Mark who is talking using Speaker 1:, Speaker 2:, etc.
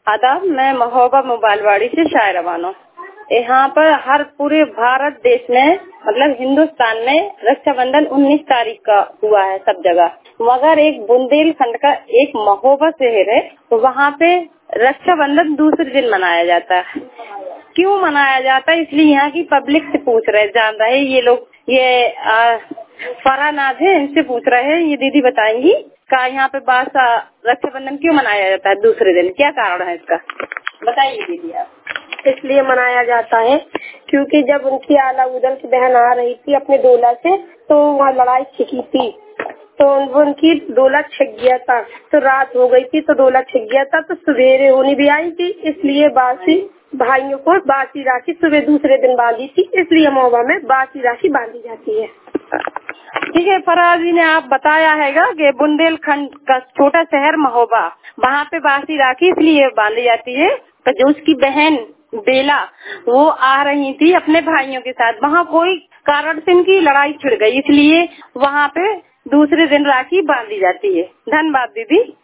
Speaker 1: आदाब, मैं महोबा मोबाइलवाड़ी से शायरा बानो। यहाँ पर हर पूरे भारत देश में मतलब हिंदुस्तान में रक्षाबंधन 19 तारीख का हुआ है सब जगह, मगर एक बुंदेलखंड का एक महोबा शहर है तो वहाँ पे रक्षाबंधन दूसरे दिन मनाया जाता है। क्यों मनाया जाता है, इसलिए यहाँ की पब्लिक से पूछ रहे, जान रहे ये लोग, ये फरानाज है, इनसे पूछ रहे हैं। ये दीदी बताएंगी का यहाँ पे रक्षाबंधन क्यों मनाया जाता है दूसरे दिन, क्या कारण है इसका, बताइए दीदी आप।
Speaker 2: इसलिए मनाया जाता है क्योंकि जब उनकी आला उदल की बहन आ रही थी अपने डोला से तो वहाँ लड़ाई छिकी थी, तो उनकी डोला छिक गया था, तो रात हो गई थी तो डोला छिक गया था, तो सवेरे होनी भी आई थी, इसलिए बासी भाइयों को बासी राखी सुबह दूसरे दिन बांधी थी, इसलिए महोबा में बासी राखी बांधी जाती है।
Speaker 1: ठीक है, फराज जी ने आप बताया हैगा कि बुंदेलखंड का छोटा शहर महोबा, वहाँ पे बासी राखी इसलिए बांधी जाती है तो जो उसकी बहन बेला वो आ रही थी अपने भाइयों के साथ, वहाँ कोई कारण से इनकी लड़ाई छिड़ गई, इसलिए वहाँ पे दूसरे दिन राखी बांधी जाती है। धन्यवाद दीदी।